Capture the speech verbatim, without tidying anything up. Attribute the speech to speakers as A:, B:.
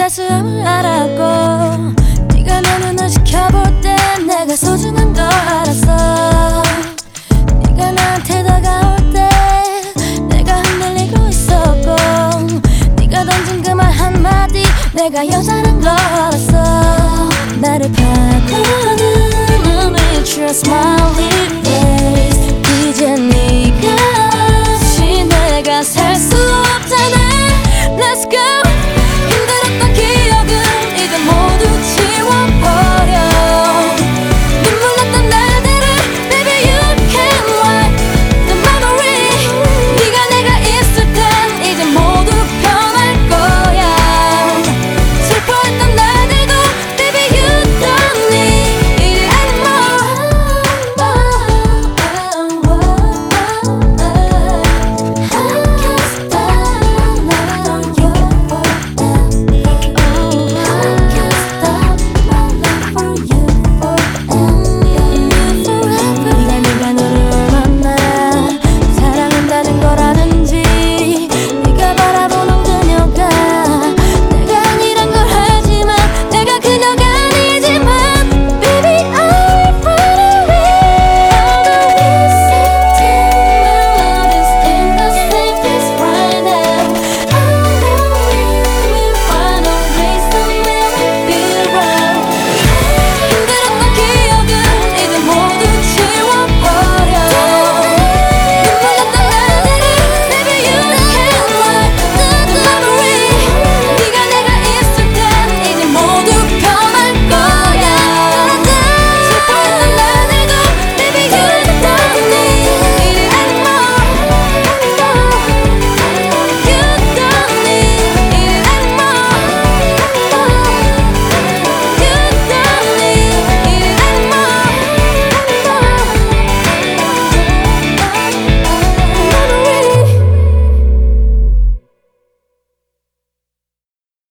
A: 가슴을 알았고 네가 내 눈을 지켜볼 때 내가 소중한 걸 알았어. 네가 나한테 다가올 때 내가 흔들리고 있었고 네가 던진 그 말 한마디 내가 여자란 걸 알았어. 나를 바꾸는 눈이 Trust my